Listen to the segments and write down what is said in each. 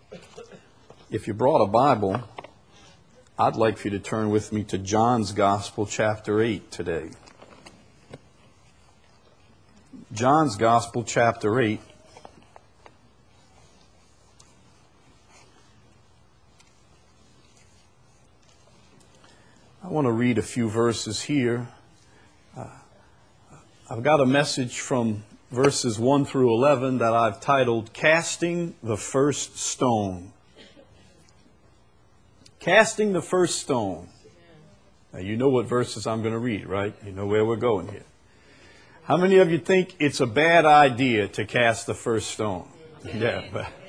If you brought a Bible, I'd like for you to turn with me to John's Gospel, chapter 8 today. John's Gospel, chapter 8. I want to read a few verses here. I've got a message from verses 1 through 11 that I've titled, Casting the First Stone. Casting the First Stone. Now, you know what verses I'm going to read, right? You know where we're going here. How many of you think it's a bad idea to cast the first stone? Yeah.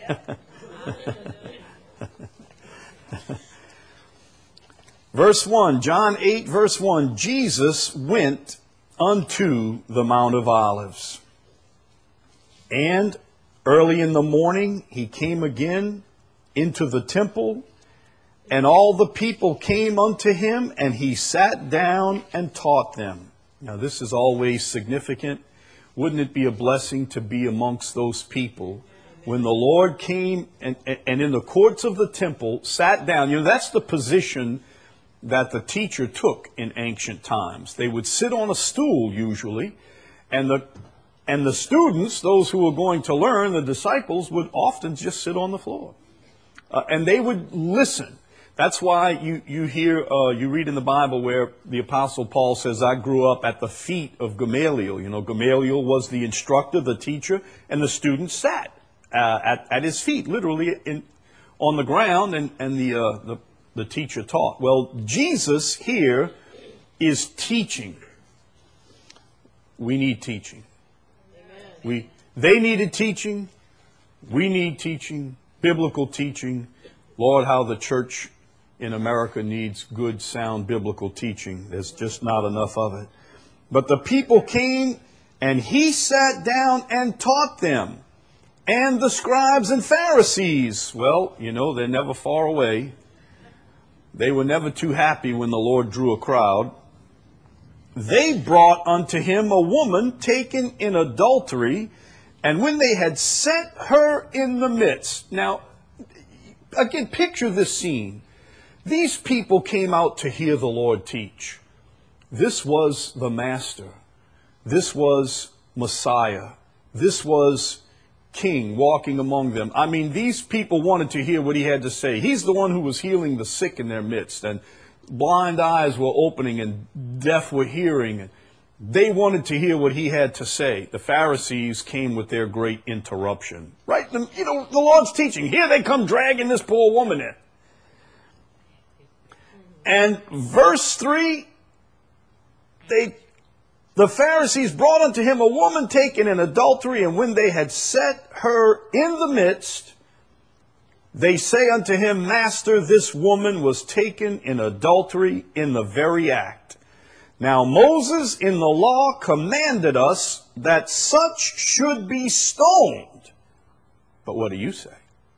Verse 1, John 8, verse 1, Jesus went unto the Mount of Olives. And early in the morning he came again into the temple, and all the people came unto him, and he sat down and taught them. Now this is always significant. Wouldn't it be a blessing to be amongst those people when the Lord came and in the courts of the temple sat down? You know, that's the position that the teacher took in ancient times. They would sit on a stool usually, and the students, those who were going to learn, the disciples, would often just sit on the floor. And they would listen. That's why you hear, you read in the Bible where the Apostle Paul says, I grew up at the feet of Gamaliel. You know, Gamaliel was the instructor, the teacher, and the students sat at his feet, literally on the ground, and the teacher taught. Well, Jesus here is teaching. We need teaching. They needed teaching. We need teaching. Biblical teaching. Lord, how the church in America needs good, sound biblical teaching. There's just not enough of it. But the people came, and he sat down and taught them. And the scribes and Pharisees, well, you know, they're never far away. They were never too happy when the Lord drew a crowd. They brought unto him a woman taken in adultery, and when they had set her in the midst. Now, again, picture this scene. These people came out to hear the Lord teach. This was the Master. This was Messiah. This was King walking among them. I mean, these people wanted to hear what he had to say. He's the one who was healing the sick in their midst, and blind eyes were opening and deaf were hearing. And they wanted to hear what he had to say. The Pharisees came with their great interruption. Right? You know, the Lord's teaching. Here they come dragging this poor woman in. And verse 3, the Pharisees brought unto him a woman taken in adultery, and when they had set her in the midst, they say unto him, Master, this woman was taken in adultery in the very act. Now Moses in the law commanded us that such should be stoned. But what do you say?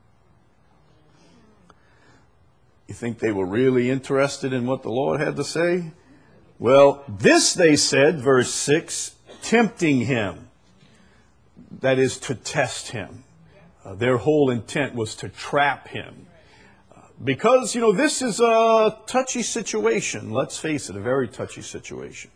You think they were really interested in what the Lord had to say? Well, this they said, verse 6, tempting him. That is, to test him. Their whole intent was to trap him. Because, you know, this is a touchy situation. Let's face it, a very touchy situation.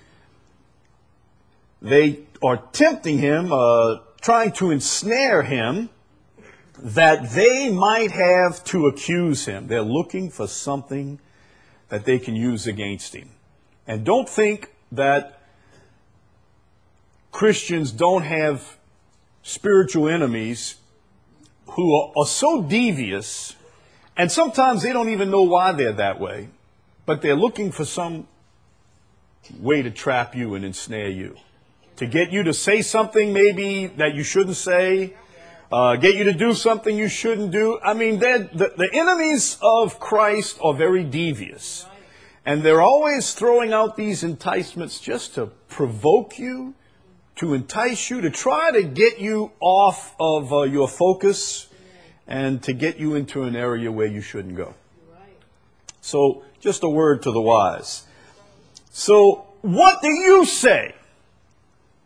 They are tempting him, trying to ensnare him, that they might have to accuse him. They're looking for something that they can use against him. And don't think that Christians don't have spiritual enemies who are so devious, and sometimes they don't even know why they're that way, but they're looking for some way to trap you and ensnare you, to get you to say something maybe that you shouldn't say, get you to do something you shouldn't do. I mean, the enemies of Christ are very devious. And they're always throwing out these enticements just to provoke you, to entice you, to try to get you off of your focus and to get you into an area where you shouldn't go. So, just a word to the wise. So, what do you say?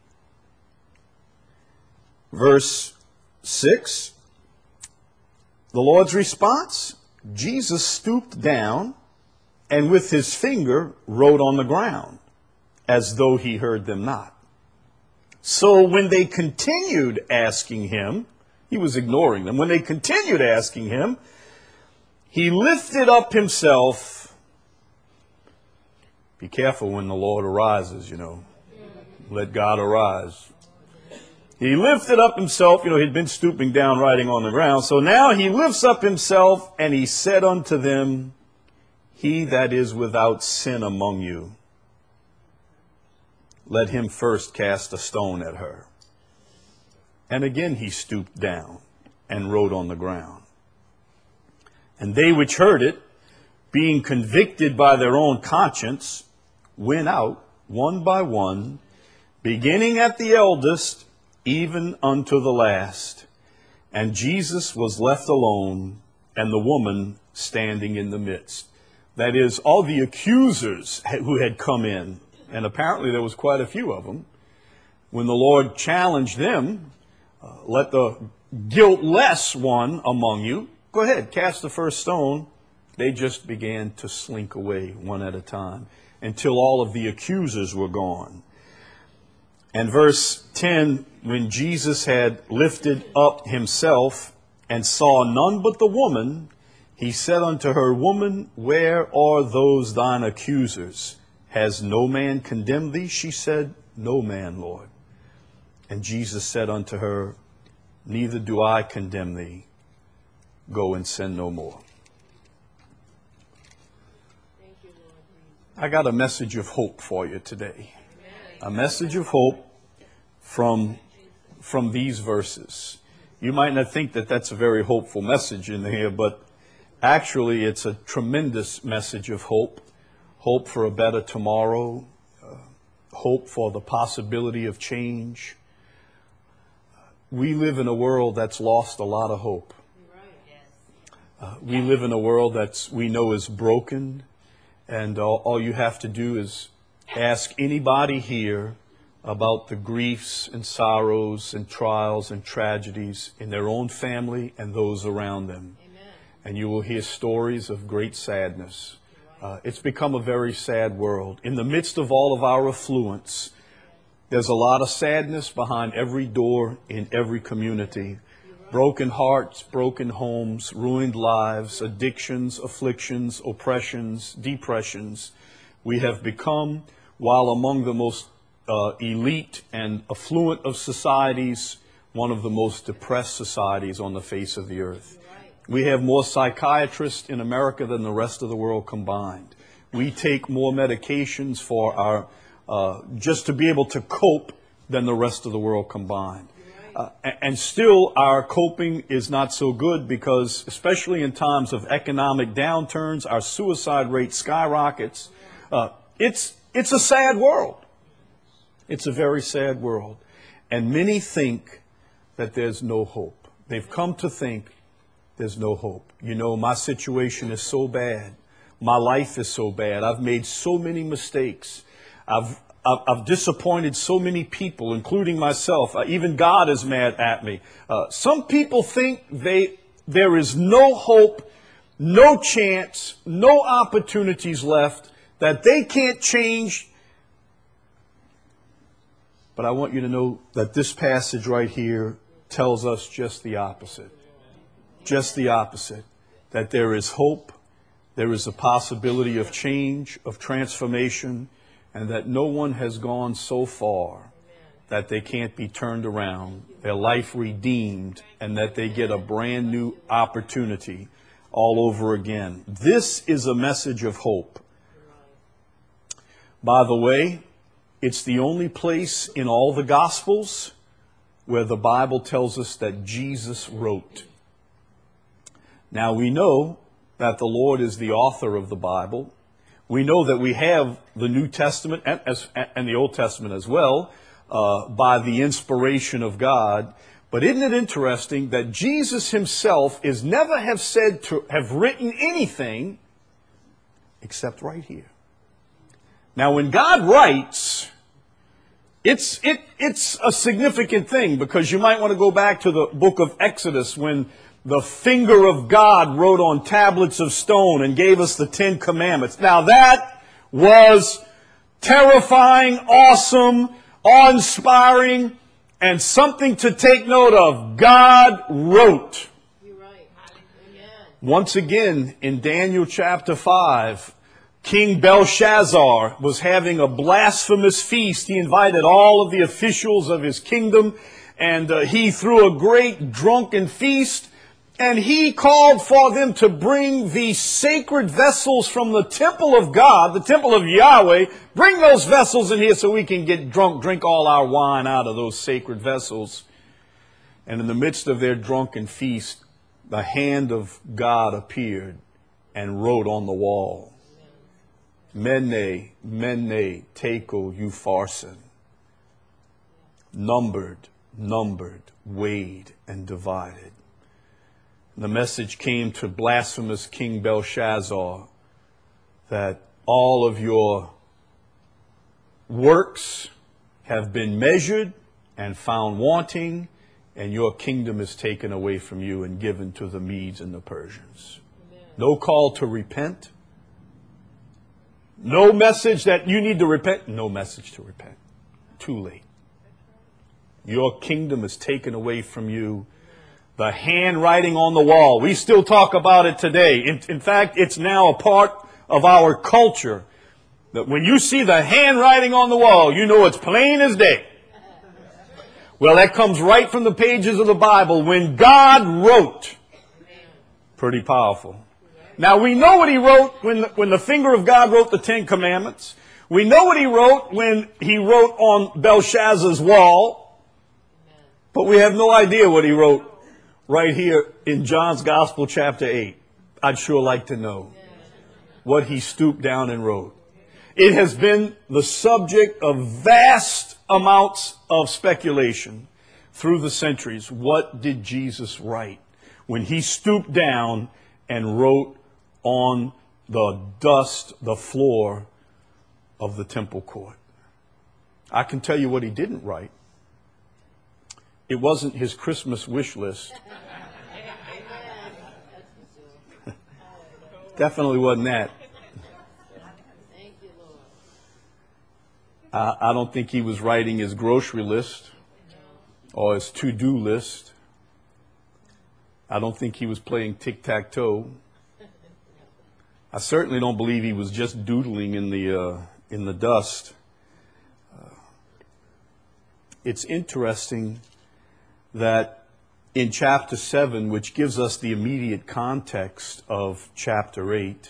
Verse 6. The Lord's response? Jesus stooped down and with his finger wrote on the ground, as though he heard them not. So when they continued asking him, he was ignoring them. When they continued asking him, he lifted up himself. Be careful when the Lord arises, Let God arise. He lifted up himself. He'd been stooping down, writing on the ground. So now he lifts up himself, and he said unto them, He that is without sin among you, let him first cast a stone at her. And again he stooped down and wrote on the ground. And they which heard it, being convicted by their own conscience, went out one by one, beginning at the eldest, even unto the last. And Jesus was left alone, and the woman standing in the midst. That is, all the accusers who had come in, and apparently there was quite a few of them, when the Lord challenged them, let the guiltless one among you, go ahead, cast the first stone. They just began to slink away one at a time until all of the accusers were gone. And verse 10, when Jesus had lifted up himself and saw none but the woman, he said unto her, Woman, where are those thine accusers? Has no man condemned thee? She said, No man, Lord. And Jesus said unto her, Neither do I condemn thee. Go and sin no more. Thank you, Lord. I got a message of hope for you today. A message of hope from these verses. You might not think that that's a very hopeful message in here, but actually it's a tremendous message of hope. Hope for a better tomorrow. Hope for the possibility of change. We live in a world that's lost a lot of hope. We live in a world we know is broken, and all you have to do is ask anybody here about the griefs and sorrows and trials and tragedies in their own family and those around them. Amen. And you will hear stories of great sadness. It's become a very sad world. In the midst of all of our affluence, there's a lot of sadness behind every door in every community. Broken hearts, broken homes, ruined lives, addictions, afflictions, oppressions, depressions. We have become, while among the most elite and affluent of societies, one of the most depressed societies on the face of the earth. We have more psychiatrists in America than the rest of the world combined. We take more medications for our just to be able to cope than the rest of the world combined. And still our coping is not so good because, especially in times of economic downturns, our suicide rate skyrockets. It's a sad world. It's a very sad world. And many think that there's no hope. They've come to think there's no hope. My situation is so bad. My life is so bad. I've made so many mistakes. I've disappointed so many people, including myself. Even God is mad at me. Some people think there is no hope, no chance, no opportunities left, that they can't change. But I want you to know that this passage right here tells us just the opposite. Just the opposite. That there is hope, there is a possibility of change, of transformation, and that no one has gone so far that they can't be turned around, their life redeemed, and that they get a brand new opportunity all over again. This is a message of hope. By the way, it's the only place in all the Gospels where the Bible tells us that Jesus wrote. Now we know that the Lord is the author of the Bible. We know that we have the New Testament and the Old Testament as well by the inspiration of God. But isn't it interesting that Jesus himself is never said to have written anything except right here. Now when God writes, It's a significant thing, because you might want to go back to the book of Exodus when the finger of God wrote on tablets of stone and gave us the 10 Commandments. Now that was terrifying, awesome, awe-inspiring, and something to take note of. God wrote. You're right. Amen. Once again, in Daniel chapter 5, King Belshazzar was having a blasphemous feast. He invited all of the officials of his kingdom, and he threw a great drunken feast. And he called for them to bring the sacred vessels from the temple of God, the temple of Yahweh. Bring those vessels in here so we can get drunk, drink all our wine out of those sacred vessels. And in the midst of their drunken feast, the hand of God appeared and wrote on the wall, Mene, Mene, Tekel, Upharsin. Numbered, weighed, and divided. The message came to blasphemous King Belshazzar that all of your works have been measured and found wanting, and your kingdom is taken away from you and given to the Medes and the Persians. Amen. No call to repent. No message that you need to repent. No message to repent. Too late. Your kingdom is taken away from you. The handwriting on the wall. We still talk about it today. In fact, it's now a part of our culture. That when you see the handwriting on the wall, you know it's plain as day. Well, that comes right from the pages of the Bible. When God wrote. Pretty powerful. Now, we know what he wrote when the finger of God wrote the 10 Commandments. We know what he wrote when he wrote on Belshazzar's wall. But we have no idea what he wrote right here in John's Gospel, chapter 8. I'd sure like to know what he stooped down and wrote. It has been the subject of vast amounts of speculation through the centuries. What did Jesus write when he stooped down and wrote on the dust, the floor of the temple court? I can tell you what he didn't write. It wasn't his Christmas wish list. Definitely wasn't that. Thank you, Lord. I don't think he was writing his grocery list or his to-do list. I don't think he was playing tic-tac-toe. I certainly don't believe he was just doodling in the dust. It's interesting that in chapter 7, which gives us the immediate context of chapter 8,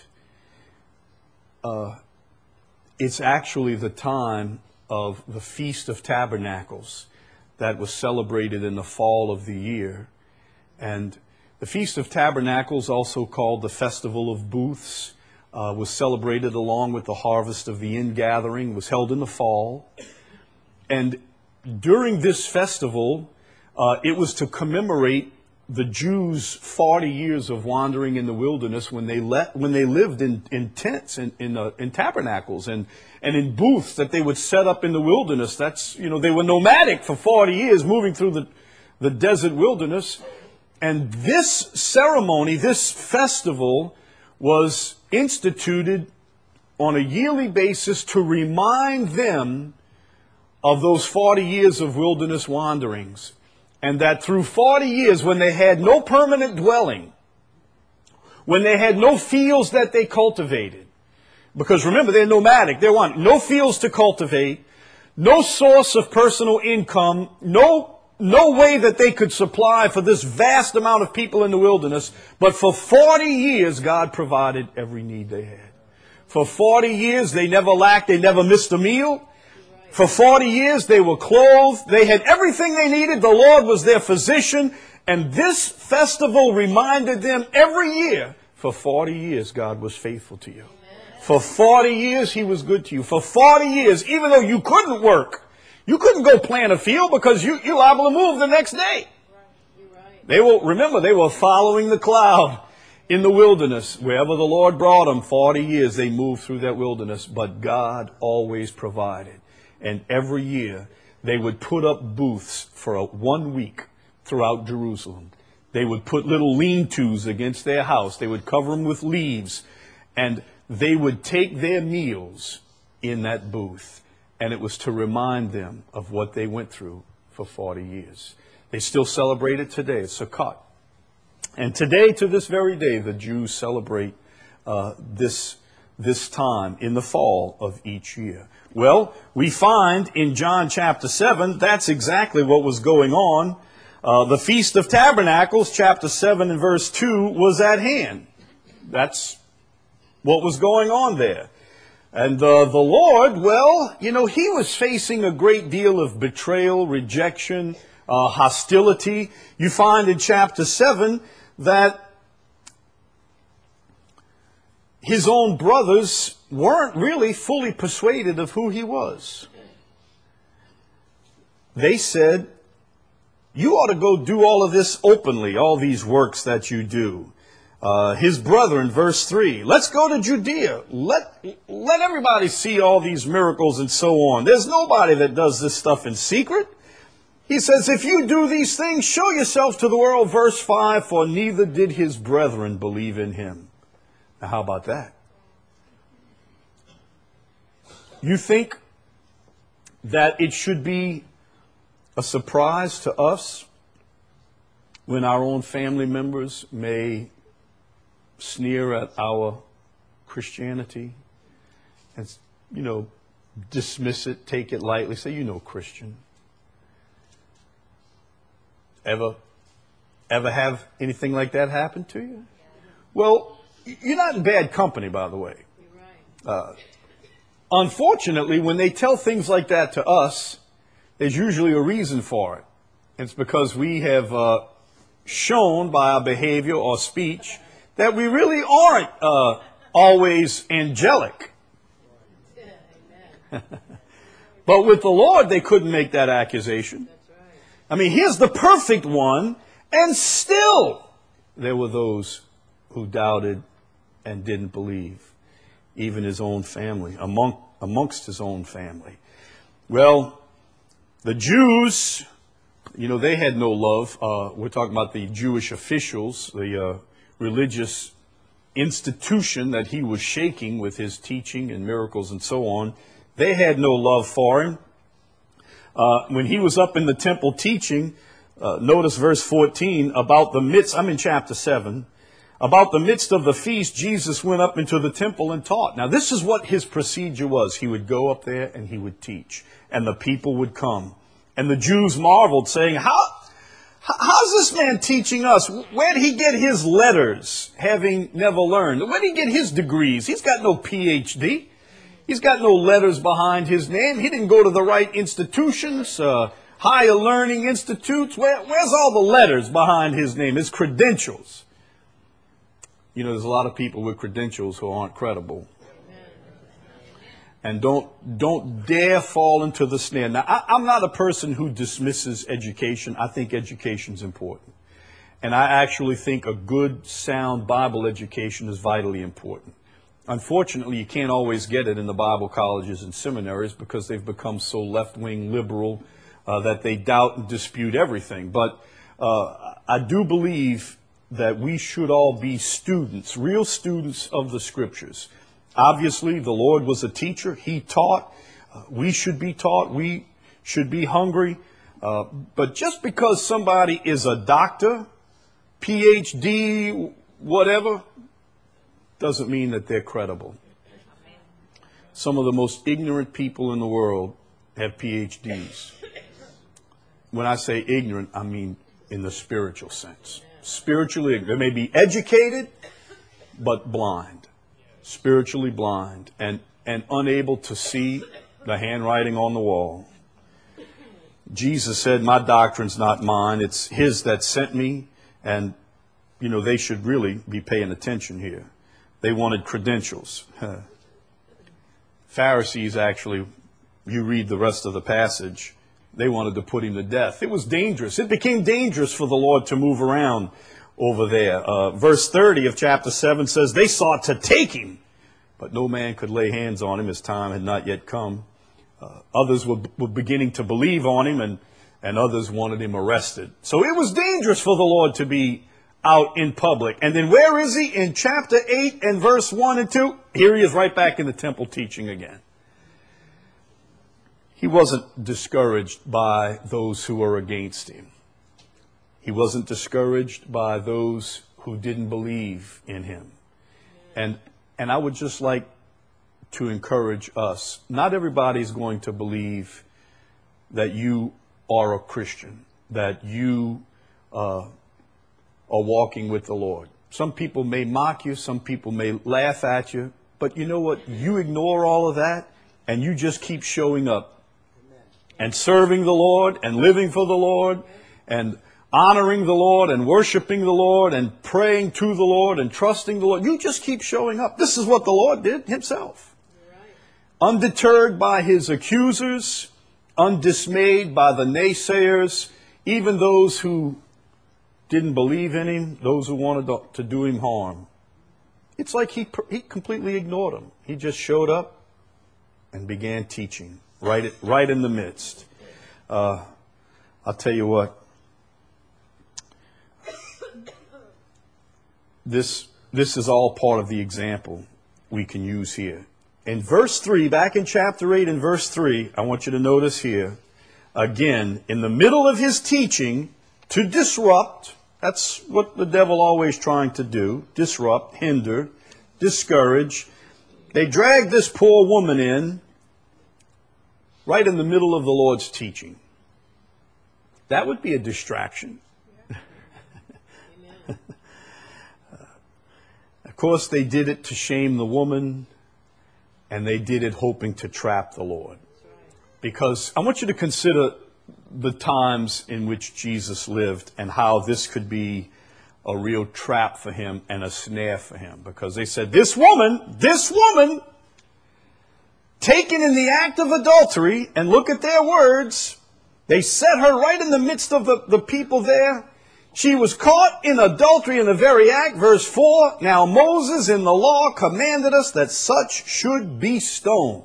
it's actually the time of the Feast of Tabernacles that was celebrated in the fall of the year. And the Feast of Tabernacles, also called the Festival of Booths, was celebrated along with the harvest of the ingathering, was held in the fall. And during this festival, it was to commemorate the Jews' 40 years of wandering in the wilderness when they lived in tents, in tabernacles, and in booths that they would set up in the wilderness. They were nomadic for 40 years, moving through the desert wilderness. And this ceremony, this festival, was instituted on a yearly basis to remind them of those 40 years of wilderness wanderings. And that through 40 years, when they had no permanent dwelling, when they had no fields that they cultivated, because remember, they're nomadic, they want no fields to cultivate, no source of personal income, no way that they could supply for this vast amount of people in the wilderness, but for 40 years, God provided every need they had. For 40 years, they never lacked, they never missed a meal. For 40 years, they were clothed. They had everything they needed. The Lord was their physician. And this festival reminded them every year, for 40 years, God was faithful to you. For 40 years, he was good to you. For 40 years, even though you couldn't work, you couldn't go plant a field because you're liable to move the next day. They were following the cloud in the wilderness. Wherever the Lord brought them, 40 years, they moved through that wilderness. But God always provided. And every year they would put up booths for 1 week throughout Jerusalem. They would put little lean-tos against their house. They would cover them with leaves, and they would take their meals in that booth. And it was to remind them of what they went through for 40 years. They still celebrate it today. It's Sukkot. And today, to this very day, the Jews celebrate this time in the fall of each year. Well, we find in John chapter 7, that's exactly what was going on. The Feast of Tabernacles, chapter 7 and verse 2, was at hand. That's what was going on there. And the Lord, well, you know, he was facing a great deal of betrayal, rejection, hostility. You find in chapter 7 that his own brothers weren't really fully persuaded of who he was. They said, you ought to go do all of this openly, all these works that you do. His brother in verse 3, let's go to Judea. Let everybody see all these miracles and so on. There's nobody that does this stuff in secret. He says, if you do these things, show yourself to the world. Verse 5, for neither did his brethren believe in him. Now, how about that? You think that it should be a surprise to us when our own family members may sneer at our Christianity and, you know, dismiss it, take it lightly, say, you know, Christian. Ever have anything like that happen to you? Well, you're not in bad company, by the way. Unfortunately, when they tell things like that to us, there's usually a reason for it. It's because we have shown by our behavior or speech that we really aren't always angelic. But with the Lord, they couldn't make that accusation. I mean, here's the perfect one, and still there were those who doubted and didn't believe, even his own family, amongst his own family. Well, the Jews, you know, they had no love. We're talking about the Jewish officials, the religious institution that he was shaking with his teaching and miracles and so on. They had no love for him. When he was up in the temple teaching, notice verse 14, about the midst, I'm in chapter 7, about the midst of the feast, Jesus went up into the temple and taught. Now, this is what his procedure was. He would go up there and he would teach, and the people would come. And the Jews marveled, saying, how's this man teaching us? Where'd he get his letters, having never learned? Where'd he get his degrees? He's got no PhD. He's got no letters behind his name. He didn't go to the right institutions, higher learning institutes. Where's all the letters behind his name, his credentials? You know, there's a lot of people with credentials who aren't credible. And don't dare fall into the snare. Now, I'm not a person who dismisses education. I think education's important. And I actually think a good, sound Bible education is vitally important. Unfortunately, you can't always get it in the Bible colleges and seminaries because they've become so left-wing liberal that they doubt and dispute everything. But I do believe that we should all be students, real students of the Scriptures. Obviously, the Lord was a teacher. He taught. We should be taught. We should be hungry. But just because somebody is a doctor, PhD, whatever, doesn't mean that they're credible. Some of the most ignorant people in the world have PhDs. When I say ignorant, I mean in the spiritual sense. Spiritually ignorant. They may be educated, but blind. Spiritually blind and unable to see the handwriting on the wall. Jesus said, my doctrine's not mine. It's his that sent me. And, you know, they should really be paying attention here. They wanted credentials. Pharisees actually, you read the rest of the passage, they wanted to put him to death. It was dangerous. It became dangerous for the Lord to move around over there. Verse 30 of chapter 7 says, they sought to take him, but no man could lay hands on him. His time had not yet come. Others were beginning to believe on him, and others wanted him arrested. So it was dangerous for the Lord to be out in public. And then where is he? In chapter 8 and verse 1 and 2. Here he is right back in the temple teaching again. He wasn't discouraged by those who were against him. He wasn't discouraged by those who didn't believe in him. And I would just like to encourage us. Not everybody's going to believe that you are a Christian, that you are walking with the Lord. Some people may mock you, some people may laugh at you, but you know what? You ignore all of that and you just keep showing up and serving the Lord and living for the Lord and honoring the Lord and worshiping the Lord and praying to the Lord and trusting the Lord. You just keep showing up. This is what the Lord did himself. Undeterred by his accusers, undismayed by the naysayers, even those who didn't believe in him, those who wanted to do him harm. It's like he completely ignored them. He just showed up and began teaching right in the midst. I'll tell you what. This is all part of the example we can use here. In verse 3, back in chapter 8 and verse 3, I want you to notice here, again, in the middle of his teaching, to disrupt, that's what the devil always trying to do, disrupt, hinder, discourage. They dragged this poor woman in right in the middle of the Lord's teaching. That would be a distraction. Of course, they did it to shame the woman, and they did it hoping to trap the Lord. Because I want you to consider the times in which Jesus lived and how this could be a real trap for him and a snare for him. Because they said, this woman, taken in the act of adultery, and look at their words, they set her right in the midst of the people there. She was caught in adultery in the very act. Verse 4, now Moses in the law commanded us that such should be stoned.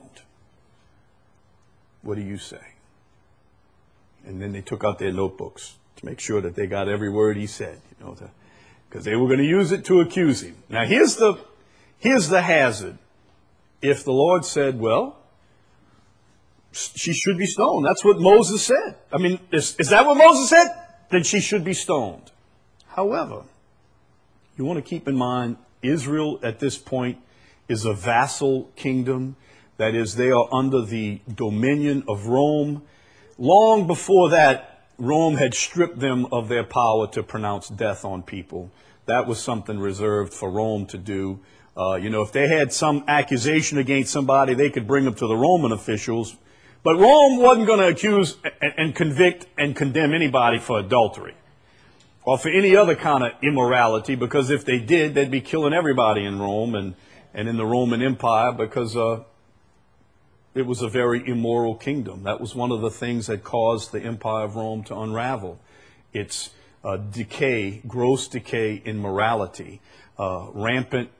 What do you say? And then they took out their notebooks to make sure that they got every word he said, because they were going to use it to accuse him. Now here's the hazard. If the Lord said, well, she should be stoned. That's what Moses said. I mean, is that what Moses said? Then she should be stoned. However, you want to keep in mind, Israel at this point is a vassal kingdom. That is, they are under the dominion of Rome. Long before that, Rome had stripped them of their power to pronounce death on people. That was something reserved for Rome to do. If they had some accusation against somebody, they could bring them to the Roman officials. But Rome wasn't going to accuse and convict and condemn anybody for adultery or for any other kind of immorality, because if they did, they'd be killing everybody in Rome and in the Roman Empire, because it was a very immoral kingdom. That was one of the things that caused the Empire of Rome to unravel. It's decay, gross decay in morality, rampant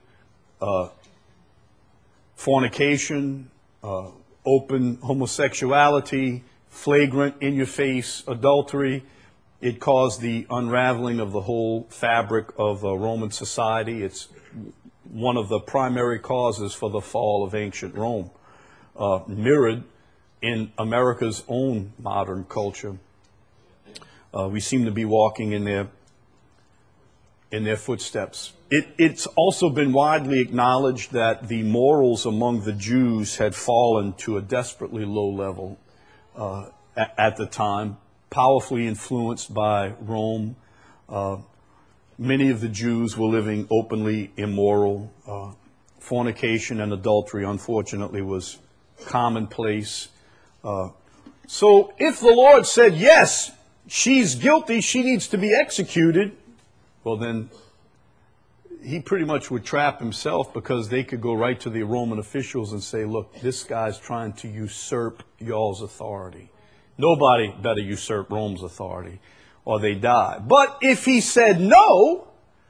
fornication, open homosexuality, flagrant, in-your-face adultery. It caused the unraveling of the whole fabric of Roman society. It's one of the primary causes for the fall of ancient Rome, mirrored in America's own modern culture. We seem to be walking in their footsteps. It's also been widely acknowledged that the morals among the Jews had fallen to a desperately low level at the time, powerfully influenced by Rome. Many of the Jews were living openly immoral. Fornication and adultery, unfortunately, was commonplace. So if the Lord said, yes, she's guilty, she needs to be executed, well then, he pretty much would trap himself, because they could go right to the Roman officials and say, look, this guy's trying to usurp y'all's authority. Nobody better usurp Rome's authority or they die. But if he said no,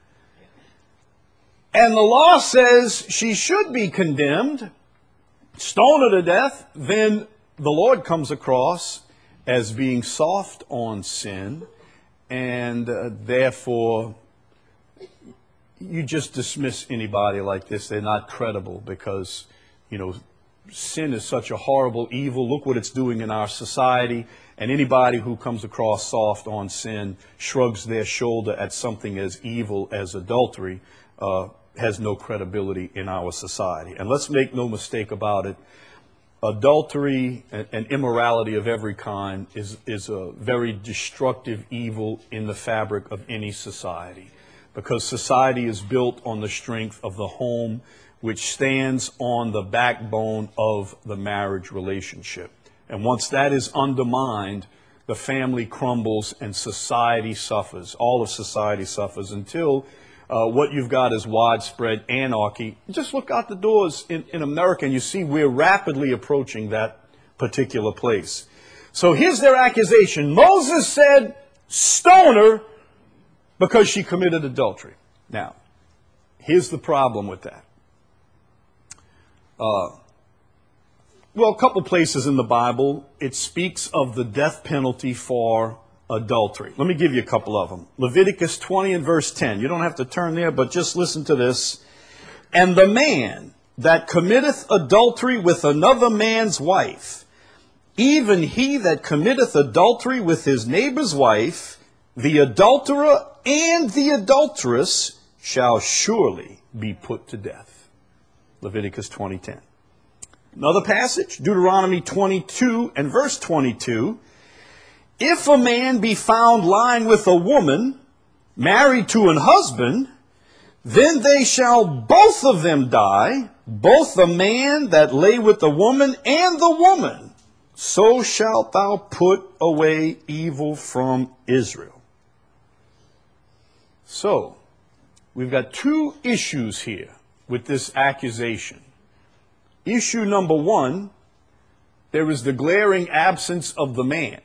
and the law says she should be condemned, stoned her to death, then the Lord comes across as being soft on sin, and therefore you just dismiss anybody like this. They're not credible because, sin is such a horrible evil. Look what it's doing in our society. And anybody who comes across soft on sin, shrugs their shoulder at something as evil as adultery, has no credibility in our society. And let's make no mistake about it. Adultery and immorality of every kind is a very destructive evil in the fabric of any society, because society is built on the strength of the home, which stands on the backbone of the marriage relationship. And once that is undermined, the family crumbles and society suffers. All of society suffers until what you've got is widespread anarchy. Just look out the doors in America and you see we're rapidly approaching that particular place. So here's their accusation. Moses said, stone her because she committed adultery. Now, here's the problem with that. A couple places in the Bible, it speaks of the death penalty for adultery. Let me give you a couple of them. Leviticus 20 and verse 10. You don't have to turn there, but just listen to this. And the man that committeth adultery with another man's wife, even he that committeth adultery with his neighbor's wife, the adulterer and the adulteress shall surely be put to death. Leviticus 20:10. Another passage, Deuteronomy 22 and verse 22. If a man be found lying with a woman married to an husband, then they shall both of them die, both the man that lay with the woman and the woman. So shalt thou put away evil from Israel. So, we've got two issues here with this accusation. Issue number one, there is the glaring absence of the man.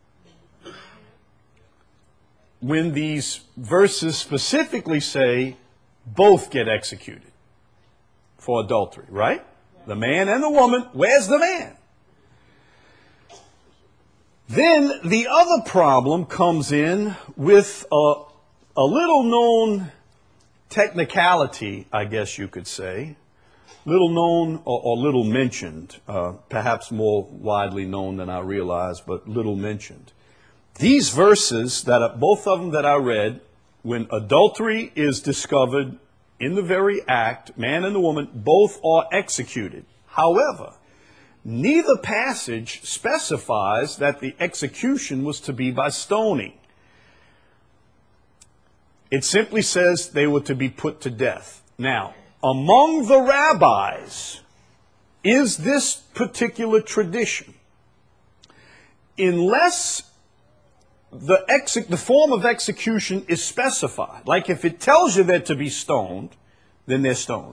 When these verses specifically say both get executed for adultery, right? The man and the woman, where's the man? Then the other problem comes in with a little known technicality, I guess you could say. Little known or little mentioned, perhaps more widely known than I realize, but little mentioned. These verses, both of them that I read, when adultery is discovered in the very act, man and the woman, both are executed. However, neither passage specifies that the execution was to be by stoning. It simply says they were to be put to death. Now, among the rabbis is this particular tradition. Unless the form of execution is specified, like if it tells you they're to be stoned, then they're stoned.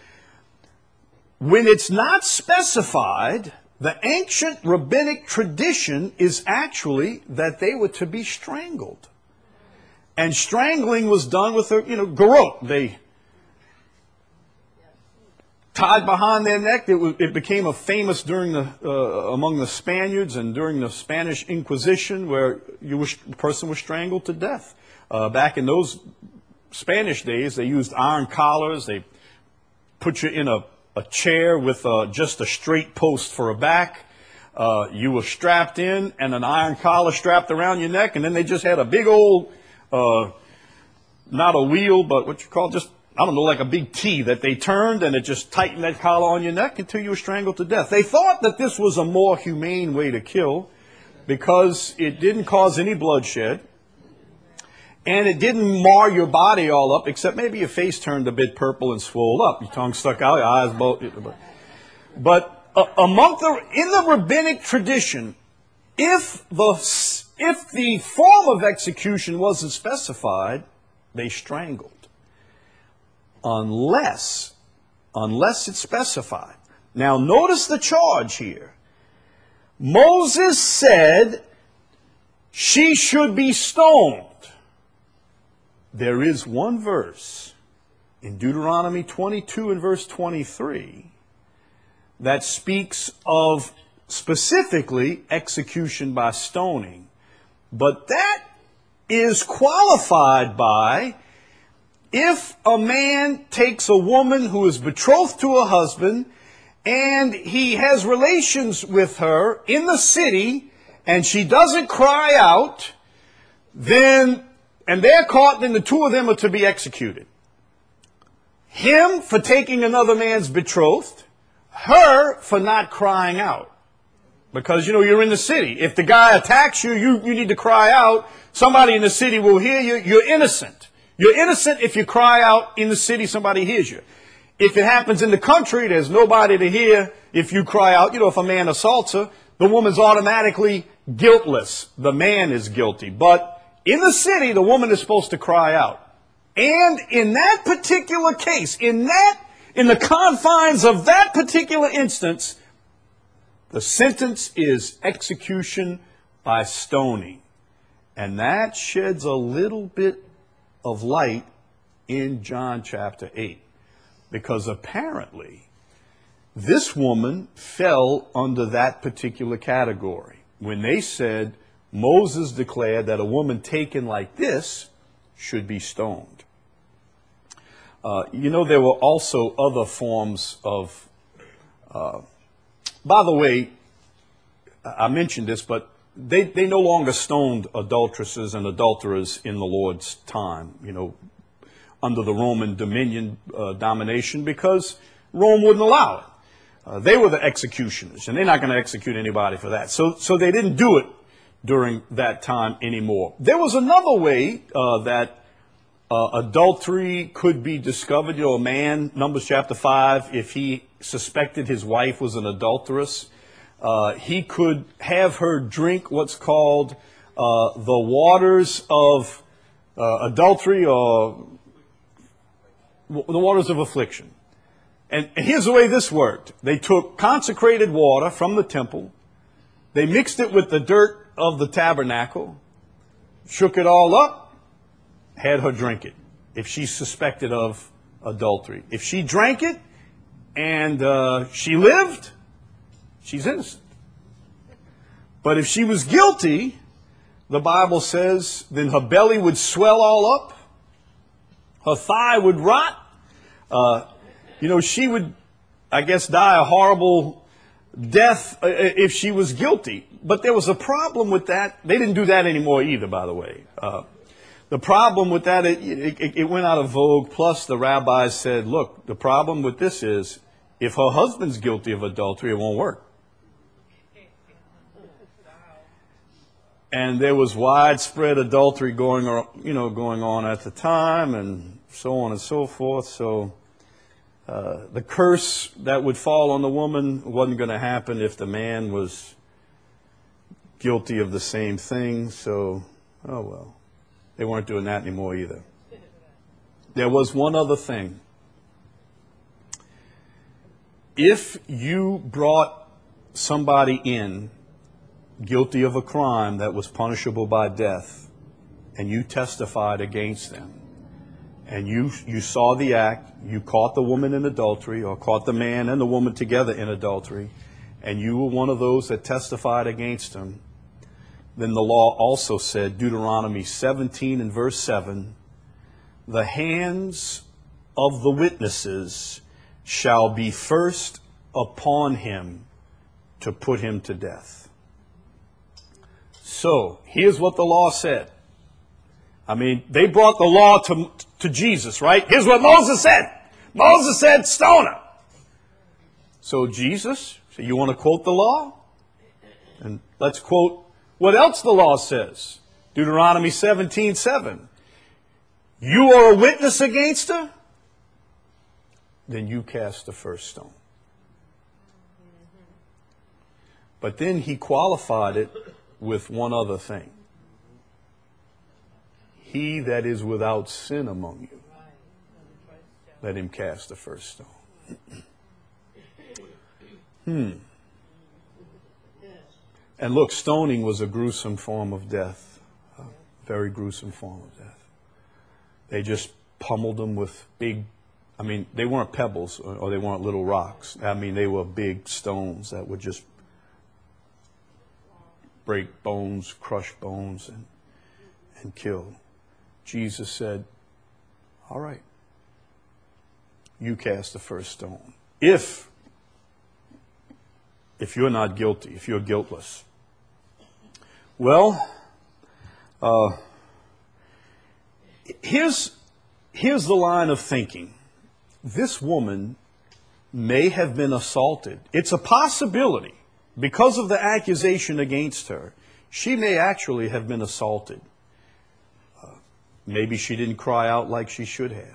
When it's not specified, the ancient rabbinic tradition is actually that they were to be strangled. And strangling was done with a, garrote. They tied behind their neck. It became a famous among the Spaniards and during the Spanish Inquisition, where a person was strangled to death. Back in those Spanish days, they used iron collars. They put you in a chair with just a straight post for a back. You were strapped in and an iron collar strapped around your neck, and then they just had a big old, not a wheel, but what you call just, I don't know, like a big T that they turned, and it just tightened that collar on your neck until you were strangled to death. They thought that this was a more humane way to kill because it didn't cause any bloodshed and it didn't mar your body all up, except maybe your face turned a bit purple and swelled up. Your tongue stuck out, your eyes both. But in the rabbinic tradition, if the form of execution wasn't specified, they strangled. Unless it's specified. Now notice the charge here. Moses said she should be stoned. There is one verse in Deuteronomy 22 and verse 23 that speaks of specifically execution by stoning. But that is qualified by if a man takes a woman who is betrothed to a husband and he has relations with her in the city and she doesn't cry out, then, and they're caught, then the two of them are to be executed. Him for taking another man's betrothed, her for not crying out. Because, you're in the city. If the guy attacks you, you need to cry out. Somebody in the city will hear you. You're innocent. You're innocent if you cry out in the city, somebody hears you. If it happens in the country, there's nobody to hear if you cry out. If a man assaults her, the woman's automatically guiltless. The man is guilty. But in the city, the woman is supposed to cry out. And in that particular case, in the confines of that particular instance, the sentence is execution by stoning. And that sheds a little bit of light in John chapter 8. Because apparently, this woman fell under that particular category. When they said, Moses declared that a woman taken like this should be stoned. There were also other forms of... by the way, I mentioned this, but they no longer stoned adulteresses and adulterers in the Lord's time, under the Roman domination, because Rome wouldn't allow it. They were the executioners, and they're not going to execute anybody for that. So they didn't do it during that time anymore. There was another way that adultery could be discovered. A man, Numbers chapter 5, if he suspected his wife was an adulteress, he could have her drink what's called the waters of adultery, or the waters of affliction. And here's the way this worked. They took consecrated water from the temple, they mixed it with the dirt of the tabernacle, shook it all up, had her drink it, if she's suspected of adultery. If she drank it and she lived, she's innocent. But if she was guilty, the Bible says, then her belly would swell all up, her thigh would rot, she would, I guess, die a horrible death if she was guilty. But there was a problem with that. They didn't do that anymore either, by the way. The problem with that, it went out of vogue. Plus, the rabbis said, look, the problem with this is, if her husband's guilty of adultery, it won't work. And there was widespread adultery going on at the time, and so on and so forth. So the curse that would fall on the woman wasn't going to happen if the man was guilty of the same thing. So, oh well. They weren't doing that anymore either. There was one other thing. If you brought somebody in guilty of a crime that was punishable by death, and you testified against them, and you saw the act, you caught the woman in adultery, or caught the man and the woman together in adultery, and you were one of those that testified against them, then the law also said, Deuteronomy 17 and verse 7, the hands of the witnesses shall be first upon him to put him to death. So, here's what the law said. I mean, they brought the law to Jesus, right? Here's what Moses said. Moses said, stone her. So Jesus, so you want to quote the law? And let's quote what else the law says. Deuteronomy 17:7. You are a witness against her? Then you cast the first stone. But then he qualified it with one other thing. He that is without sin among you, let him cast the first stone. And look, stoning was a gruesome form of death. A very gruesome form of death. They just pummeled them with big, they weren't pebbles or they weren't little rocks. They were big stones that would just break bones, crush bones, and kill. Jesus said, all right, you cast the first stone. If you're not guilty, if you're guiltless. Well, here's the line of thinking. This woman may have been assaulted. It's a possibility. Because of the accusation against her, she may actually have been assaulted. Maybe she didn't cry out like she should have.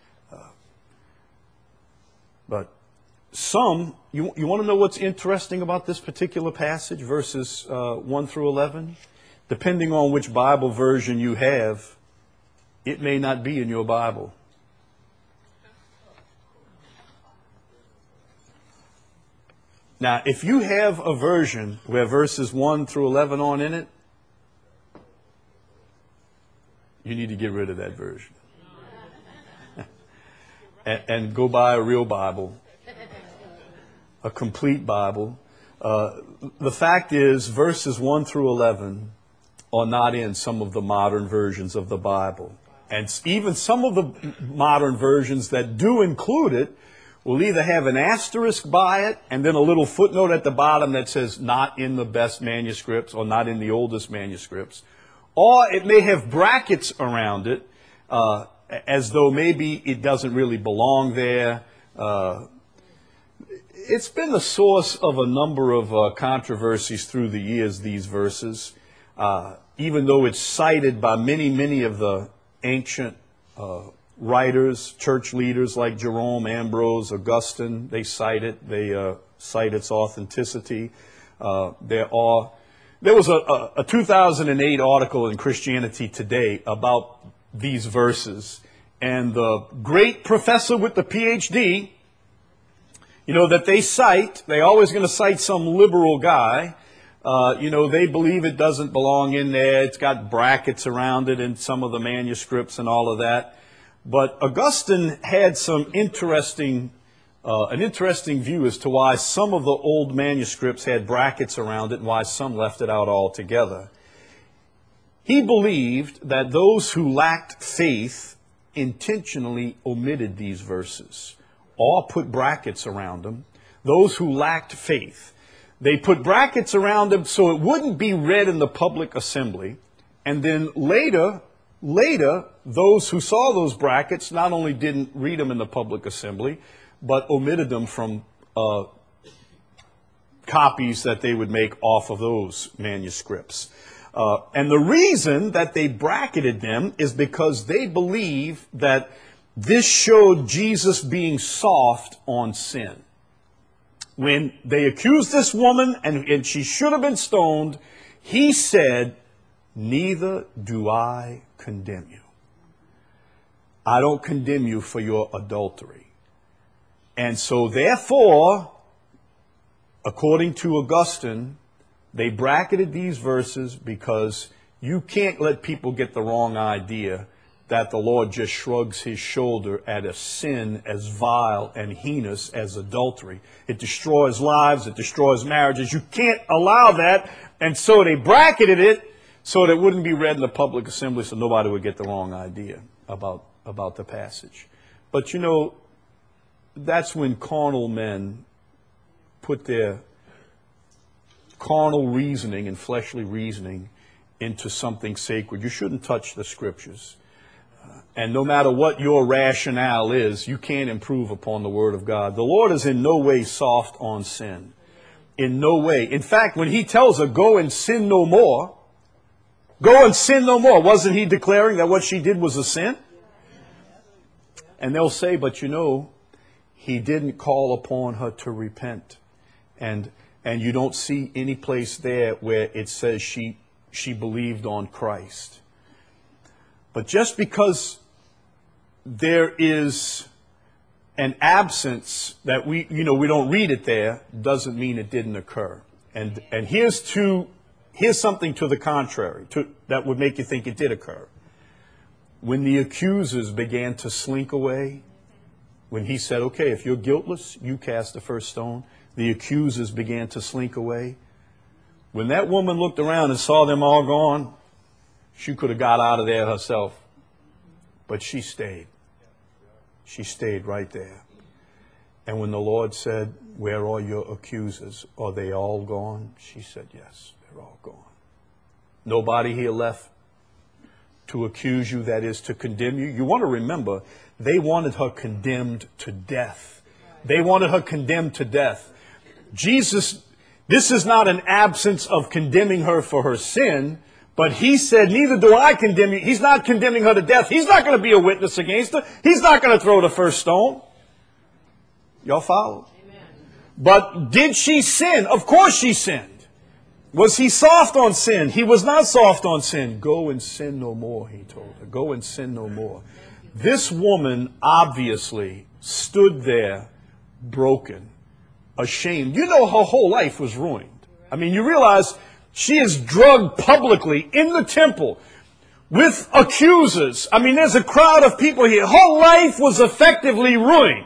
But some, you want to know what's interesting about this particular passage, verses 1 through 11? Depending on which Bible version you have, it may not be in your Bible. Now, if you have a version where verses 1 through 11 aren't in it, you need to get rid of that version. and go buy a real Bible, a complete Bible. The fact is, verses 1 through 11 are not in some of the modern versions of the Bible. And even some of the modern versions that do include it will either have an asterisk by it and then a little footnote at the bottom that says not in the best manuscripts or not in the oldest manuscripts. Or it may have brackets around it as though maybe it doesn't really belong there. It's been the source of a number of controversies through the years, these verses. Even though it's cited by many of the ancient writers, church leaders like Jerome, Ambrose, Augustine, they cite it. They cite its authenticity. There was a 2008 article in Christianity Today about these verses, and the great professor with the PhD, that they cite, they're always going to cite some liberal guy. They believe it doesn't belong in there. It's got brackets around it in some of the manuscripts and all of that. But Augustine had an interesting view as to why some of the old manuscripts had brackets around it and why some left it out altogether. He believed that those who lacked faith intentionally omitted these verses or put brackets around them. Those who lacked faith. They put brackets around them so it wouldn't be read in the public assembly. And then later, those who saw those brackets not only didn't read them in the public assembly, but omitted them from copies that they would make off of those manuscripts. And the reason that they bracketed them is because they believe that this showed Jesus being soft on sin. When they accused this woman and she should have been stoned, he said, "Neither do I condemn you. I don't condemn you for your adultery." And so therefore, according to Augustine, they bracketed these verses because you can't let people get the wrong idea that the Lord just shrugs his shoulder at a sin as vile and heinous as adultery. It destroys lives, it destroys marriages. You can't allow that. And so they bracketed it so that it wouldn't be read in the public assembly so nobody would get the wrong idea about the passage. But that's when carnal men put their carnal reasoning and fleshly reasoning into something sacred. You shouldn't touch the scriptures. And no matter what your rationale is, you can't improve upon the Word of God. The Lord is in no way soft on sin. In no way. In fact, when he tells her, go and sin no more, wasn't he declaring that what she did was a sin? And they'll say, but he didn't call upon her to repent. And you don't see any place there where it says she believed on Christ. But just because there is an absence that we don't read it there, doesn't mean it didn't occur. And here's something to the contrary that would make you think it did occur. When the accusers began to slink away, when he said, okay, if you're guiltless, you cast the first stone, the accusers began to slink away. When that woman looked around and saw them all gone, she could have got out of there herself. But she stayed. She stayed right there. And when the Lord said, where are your accusers? Are they all gone? She said, yes, they're all gone. Nobody here left to accuse you, that is, to condemn you. You want to remember, they wanted her condemned to death. They wanted her condemned to death. Jesus, this is not an absence of condemning her for her sin, but he said, neither do I condemn you. He's not condemning her to death. He's not going to be a witness against her. He's not going to throw the first stone. Y'all follow? Amen. But did she sin? Of course she sinned. Was he soft on sin? He was not soft on sin. Go and sin no more, he told her. Go and sin no more. This woman obviously stood there broken, ashamed. You know her whole life was ruined. I mean, you realize she is drugged publicly in the temple with accusers. I mean, there's a crowd of people here. Her life was effectively ruined.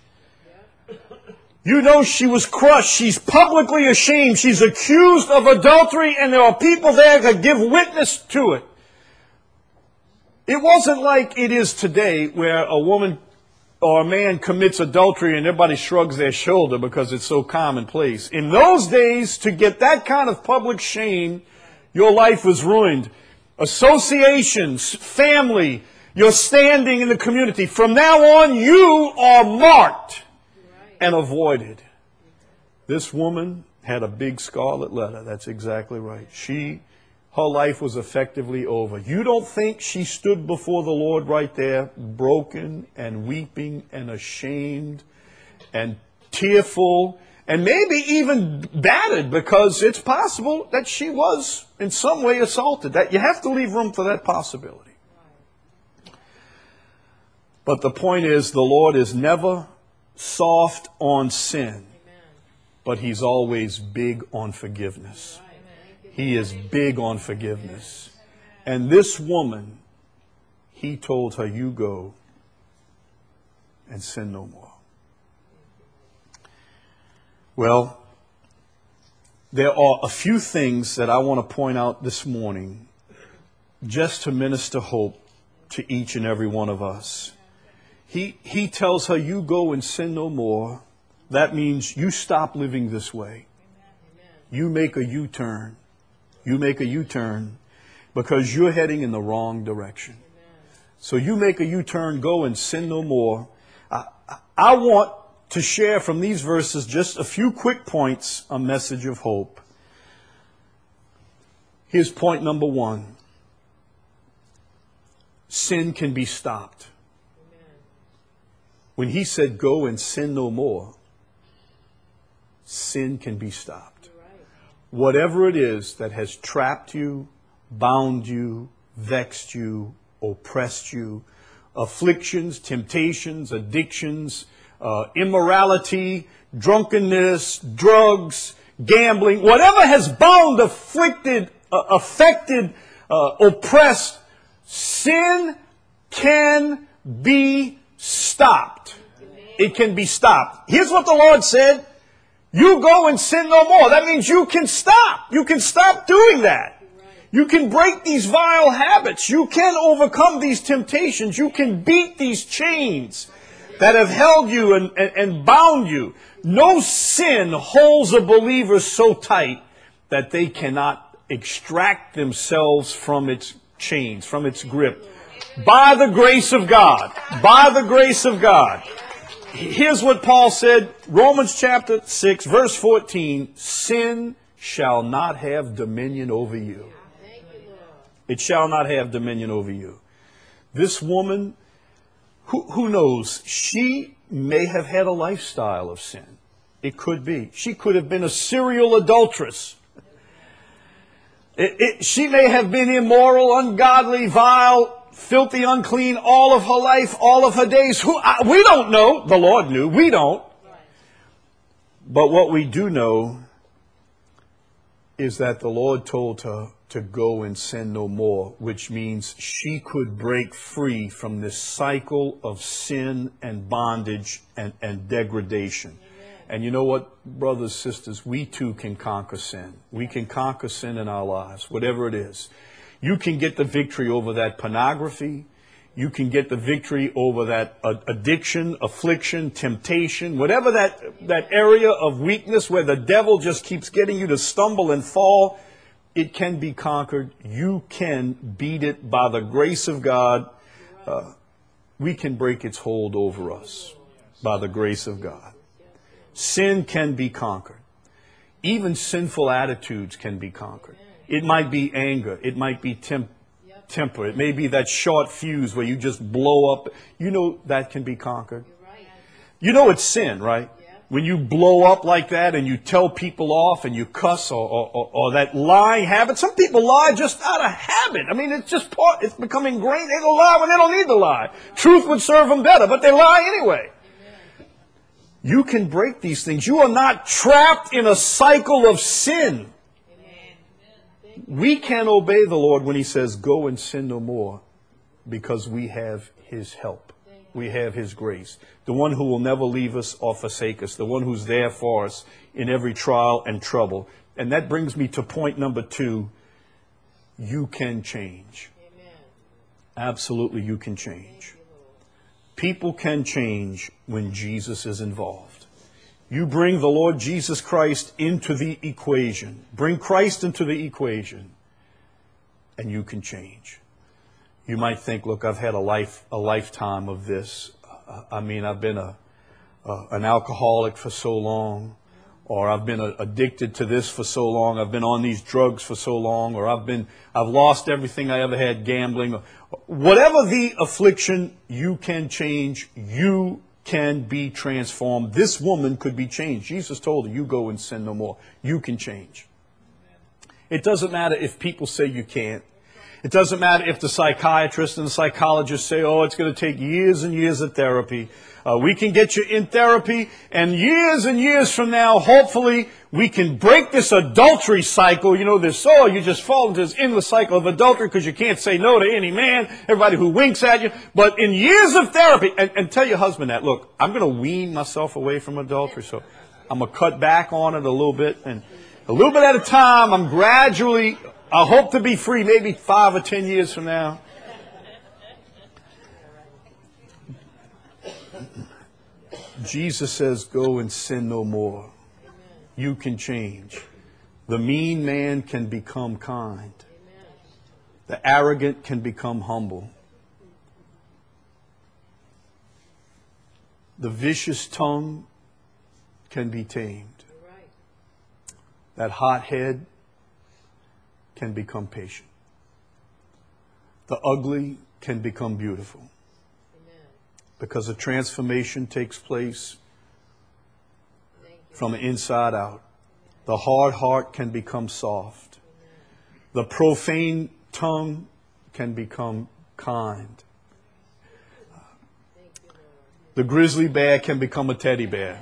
You know she was crushed. She's publicly ashamed. She's accused of adultery, and there are people there that give witness to it. It wasn't like it is today where a woman or a man commits adultery and everybody shrugs their shoulder because it's so commonplace. In those days, to get that kind of public shame, your life was ruined. Associations, family, your standing in the community. From now on, you are marked and avoided. This woman had a big scarlet letter. That's exactly right. Her life was effectively over. You don't think she stood before the Lord right there, broken and weeping and ashamed and tearful and maybe even battered, because it's possible that she was in some way assaulted. That you have to leave room for that possibility. But the point is, the Lord is never soft on sin, but he's always big on forgiveness. He is big on forgiveness. And this woman, he told her, you go and sin no more. Well, there are a few things that I want to point out this morning just to minister hope to each and every one of us. He tells her, you go and sin no more. That means you stop living this way. You make a U-turn. You make a U-turn because you're heading in the wrong direction. So you make a U-turn, go and sin no more. I want to share from these verses just a few quick points, a message of hope. Here's point number 1. Sin can be stopped. When he said, go and sin no more, sin can be stopped. Whatever it is that has trapped you, bound you, vexed you, oppressed you, afflictions, temptations, addictions, immorality, drunkenness, drugs, gambling, whatever has bound, afflicted, affected, oppressed, sin can be stopped. It can be stopped. Here's what the Lord said. You go and sin no more. That means you can stop. You can stop doing that. You can break these vile habits. You can overcome these temptations. You can beat these chains that have held you and bound you. No sin holds a believer so tight that they cannot extract themselves from its chains, from its grip. By the grace of God. By the grace of God. Here's what Paul said, Romans chapter 6, verse 14, sin shall not have dominion over you. It shall not have dominion over you. This woman, who knows, she may have had a lifestyle of sin. It could be. She could have been a serial adulteress. She may have been immoral, ungodly, vile, filthy, unclean, all of her life, all of her days. We don't know. The Lord knew. We don't. But what we do know is that the Lord told her to go and sin no more, which means she could break free from this cycle of sin and bondage and degradation. And you know what, brothers, sisters, we too can conquer sin. We can conquer sin in our lives, whatever it is. You can get the victory over that pornography. You can get the victory over that addiction, affliction, temptation, whatever that area of weakness where the devil just keeps getting you to stumble and fall. It can be conquered. You can beat it by the grace of God. We can break its hold over us by the grace of God. Sin can be conquered. Even sinful attitudes can be conquered. It might be anger. It might be temper. It may be that short fuse where you just blow up. You know that can be conquered. You know it's sin, right? When you blow up like that and you tell people off and you cuss or that lying habit. Some people lie just out of habit. I mean, it's just it's becoming ingrained. They don't lie when they don't need to lie. Truth would serve them better, but they lie anyway. You can break these things. You are not trapped in a cycle of sin. We can obey the Lord when He says, go and sin no more, because we have His help. We have His grace. The one who will never leave us or forsake us. The one who's there for us in every trial and trouble. And that brings me to point number 2. You can change. Absolutely, you can change. People can change when Jesus is involved. You bring the Lord Jesus Christ into the equation. Bring Christ into the equation, and you can change. You might think, look, I've had a lifetime of this. I mean, I've been an alcoholic for so long, or I've been addicted to this for so long. I've been on these drugs for so long, or I've lost everything I ever had, gambling. Whatever the affliction, you can change. You can be transformed. This woman could be changed. Jesus told her, you go and sin no more. You can change. It doesn't matter if people say you can't. It doesn't matter if the psychiatrist and the psychologist say, oh, it's going to take years and years of therapy. We can get you in therapy, and years from now, hopefully, we can break this adultery cycle. You know, you just fall into this endless cycle of adultery because you can't say no to any man, everybody who winks at you. But in years of therapy, and tell your husband that, look, I'm going to wean myself away from adultery, so I'm going to cut back on it a little bit, and a little bit at a time, I hope to be free maybe 5 or 10 years from now. Jesus says, go and sin no more. You can change. The mean man can become kind. The arrogant can become humble. The vicious tongue can be tamed. That hot head can become patient. The ugly can become beautiful. Because a transformation takes place from the inside out. The hard heart can become soft. The profane tongue can become kind. The grizzly bear can become a teddy bear.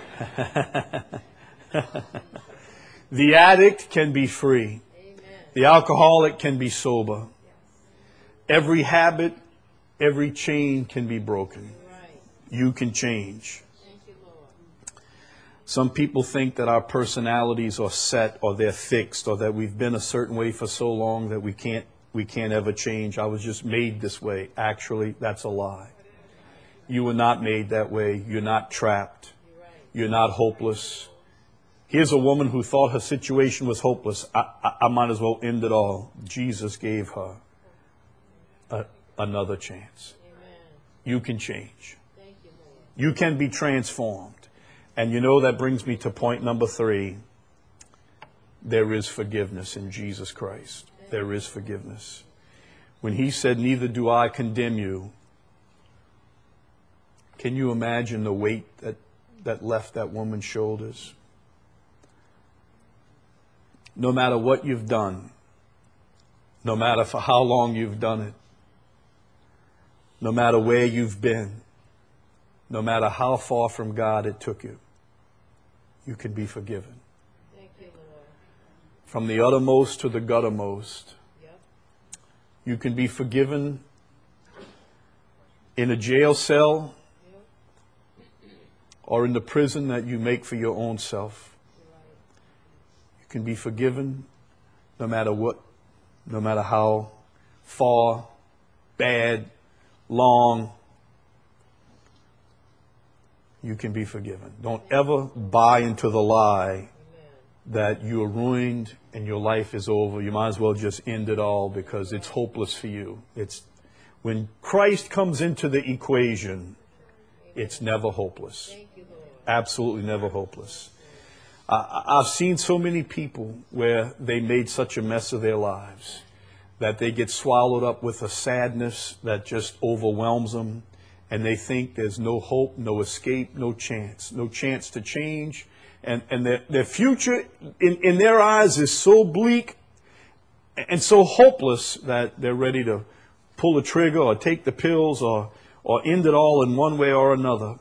The addict can be free. The alcoholic can be sober. Every habit, every chain can be broken. You can change. Some people think that our personalities are set, or they're fixed, or that we've been a certain way for so long that we can't ever change. I was just made this way. Actually, that's a lie. You were not made that way. You're not trapped. You're not hopeless. Here's a woman who thought her situation was hopeless. I might as well end it all. Jesus gave her another chance. You can change. You can be transformed. And you know, that brings me to point number 3. There is forgiveness in Jesus Christ. There is forgiveness. When He said, neither do I condemn you, can you imagine the weight that left that woman's shoulders? No matter what you've done, no matter for how long you've done it, no matter where you've been, no matter how far from God it took you, you can be forgiven. Thank you, Lord. From the uttermost to the guttermost, you can be forgiven in a jail cell or in the prison that you make for your own self. You can be forgiven no matter what, no matter how far, bad, long, you can be forgiven. Don't ever buy into the lie that you are ruined and your life is over. You might as well just end it all because it's hopeless for you. When Christ comes into the equation, it's never hopeless. Absolutely never hopeless. I've seen so many people where they made such a mess of their lives that they get swallowed up with a sadness that just overwhelms them, and they think there's no hope, no escape, no chance to change. And their future in their eyes is so bleak and so hopeless that they're ready to pull the trigger or take the pills or end it all in one way or another.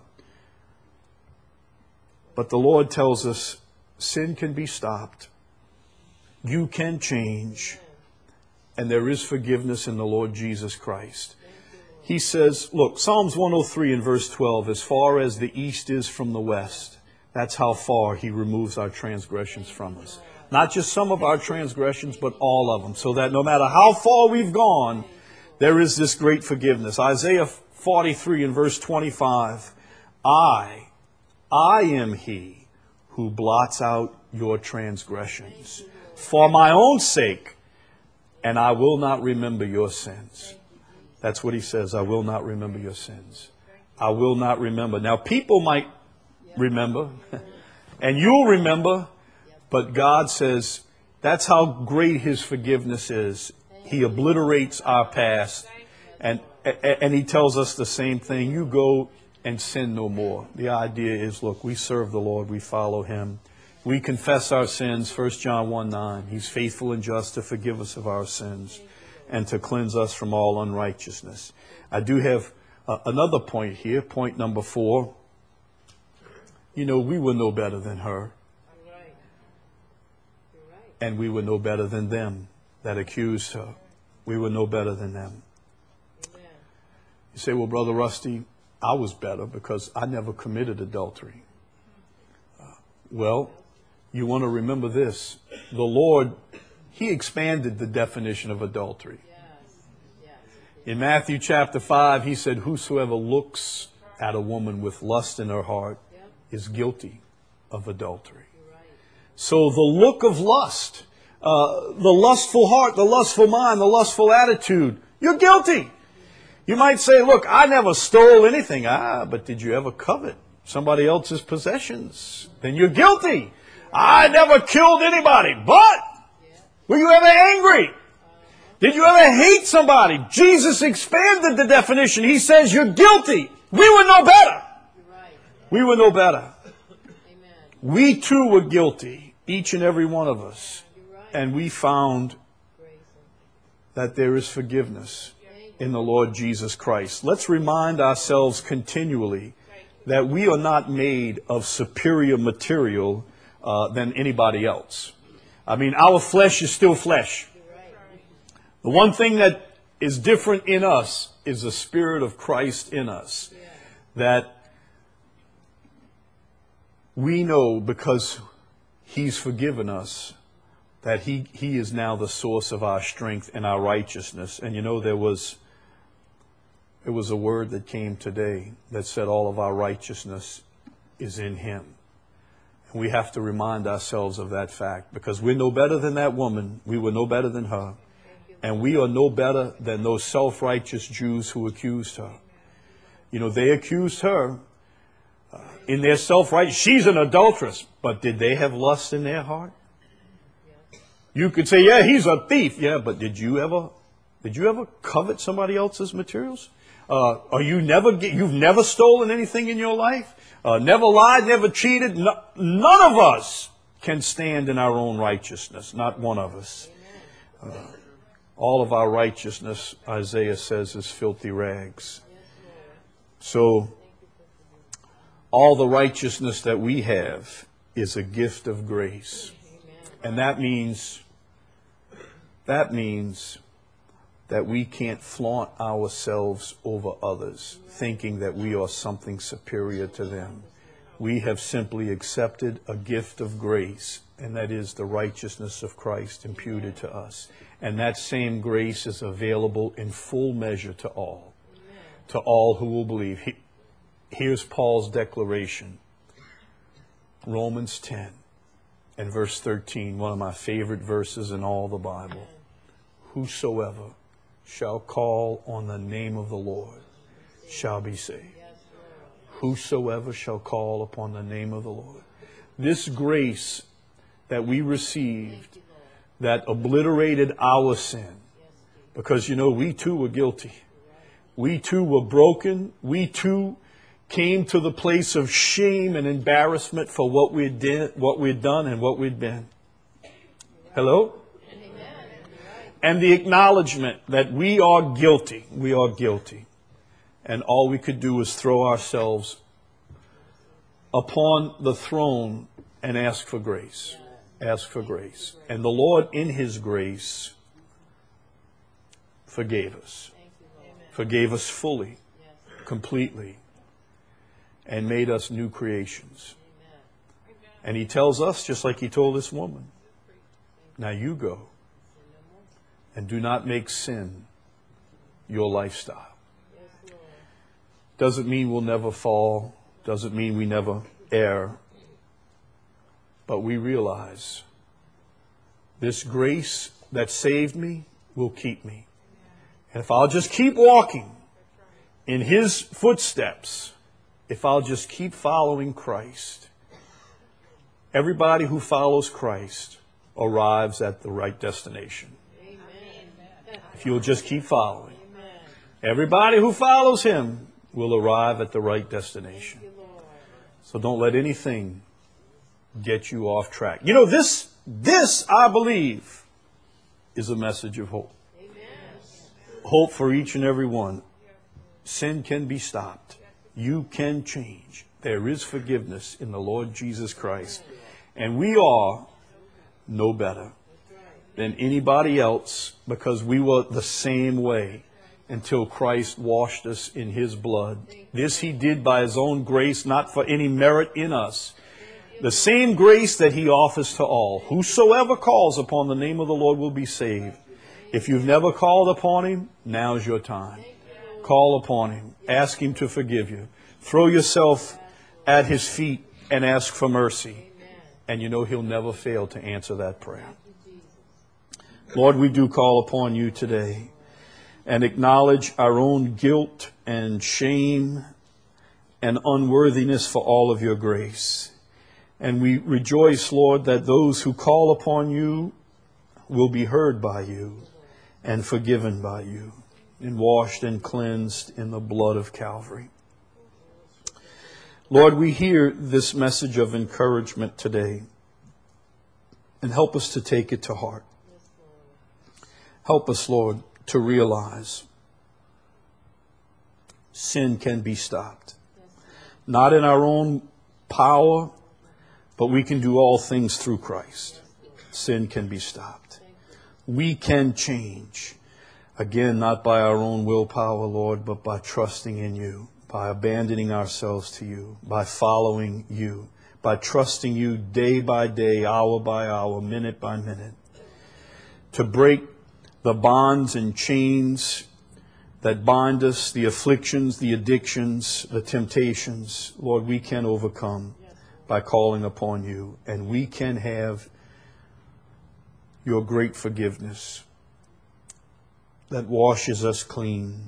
But the Lord tells us sin can be stopped. You can change. And there is forgiveness in the Lord Jesus Christ. He says, look, Psalms 103 in verse 12, as far as the east is from the west, that's how far He removes our transgressions from us. Not just some of our transgressions, but all of them. So that no matter how far we've gone, there is this great forgiveness. Isaiah 43 in verse 25, I am He who blots out your transgressions for my own sake, and I will not remember your sins. That's what He says. I will not remember your sins. I will not remember. Now, people might remember, and you'll remember, but God says that's how great His forgiveness is. He obliterates our past, and He tells us the same thing. You go and sin no more. The idea is, look, we serve the Lord, we follow Him. We confess our sins, 1 John 1:9. He's faithful and just to forgive us of our sins and to cleanse us from all unrighteousness. I do have another point here, point number 4. You know, we were no better than her. And we were no better than them that accused her. We were no better than them. You say, well, Brother Rusty, I was better because I never committed adultery. Well, you want to remember this. The Lord, He expanded the definition of adultery. In Matthew chapter 5, He said, whosoever looks at a woman with lust in her heart is guilty of adultery. So the look of lust, the lustful heart, the lustful mind, the lustful attitude, you're guilty. You might say, look, I never stole anything. But did you ever covet somebody else's possessions? Then you're guilty. I never killed anybody. But were you ever angry? Did you ever hate somebody? Jesus expanded the definition. He says you're guilty. We were no better. We were no better. We too were guilty, each and every one of us. And we found that there is forgiveness in the Lord Jesus Christ. Let's remind ourselves continually that we are not made of superior material than anybody else. I mean, our flesh is still flesh. The one thing that is different in us is the Spirit of Christ in us. That we know because He's forgiven us that He is now the source of our strength and our righteousness. And you know, there was a word that came today that said all of our righteousness is in Him. And we have to remind ourselves of that fact because we're no better than that woman. We were no better than her. And we are no better than those self-righteous Jews who accused her. You know, they accused her in their self-righteous. She's an adulteress. But did they have lust in their heart? You could say, yeah, he's a thief. Yeah, but did you ever covet somebody else's materials? You've never stolen anything in your life? Never lied, never cheated? None of us can stand in our own righteousness. Not one of us. All of our righteousness, Isaiah says, is filthy rags. So, all the righteousness that we have is a gift of grace. And that means that we can't flaunt ourselves over others, thinking that we are something superior to them. We have simply accepted a gift of grace, and that is the righteousness of Christ imputed to us. And that same grace is available in full measure to all who will believe. Here's Paul's declaration. Romans 10 and verse 13, one of my favorite verses in all the Bible. Whosoever shall call on the name of the Lord shall be saved. Whosoever shall call upon the name of the Lord. This grace that we received that obliterated our sin, because we too were guilty. We too were broken. We too came to the place of shame and embarrassment for what we'd done and what we'd been. Hello? And the acknowledgement that we are guilty. We are guilty. And all we could do was throw ourselves upon the throne and ask for grace. Ask for grace. And the Lord, in His grace, forgave us. Forgave us fully, completely, and made us new creations. And He tells us, just like He told this woman, now you go and do not make sin your lifestyle. Doesn't mean we'll never fall. Doesn't mean we never err. But we realize this grace that saved me will keep me. And if I'll just keep walking in His footsteps, if I'll just keep following Christ, everybody who follows Christ arrives at the right destination. If you'll just keep following, everybody who follows Him will arrive at the right destination. So don't let anything get you off track. This I believe is a message of hope. Hope for each and every one. Sin can be stopped. You can change. There is forgiveness in the Lord Jesus Christ. And we are no better than anybody else, because we were the same way until Christ washed us in His blood. This He did by His own grace, not for any merit in us. The same grace that He offers to all. Whosoever calls upon the name of the Lord will be saved. If you've never called upon Him, now's your time. Call upon Him. Ask Him to forgive you. Throw yourself at His feet and ask for mercy. And He'll never fail to answer that prayer. Lord, we do call upon You today and acknowledge our own guilt and shame and unworthiness for all of Your grace. And we rejoice, Lord, that those who call upon You will be heard by You and forgiven by You and washed and cleansed in the blood of Calvary. Lord, we hear this message of encouragement today, and help us to take it to heart. Help us, Lord, to realize sin can be stopped. Not in our own power, but we can do all things through Christ. Sin can be stopped. We can change. Again, not by our own willpower, Lord, but by trusting in You, by abandoning ourselves to You, by following You, by trusting You day by day, hour by hour, minute by minute, to break the bonds and chains that bind us, the afflictions, the addictions, the temptations. Lord, we can overcome by calling upon You, and we can have Your great forgiveness that washes us clean,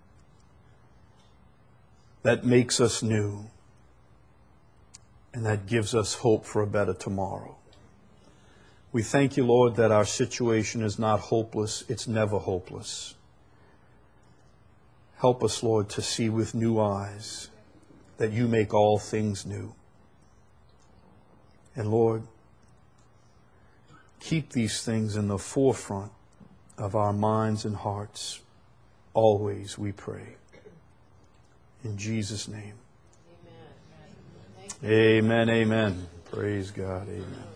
that makes us new, and that gives us hope for a better tomorrow. We thank You, Lord, that our situation is not hopeless. It's never hopeless. Help us, Lord, to see with new eyes that You make all things new. And Lord, keep these things in the forefront of our minds and hearts. Always, we pray. In Jesus' name. Amen. Amen. Praise God. Amen.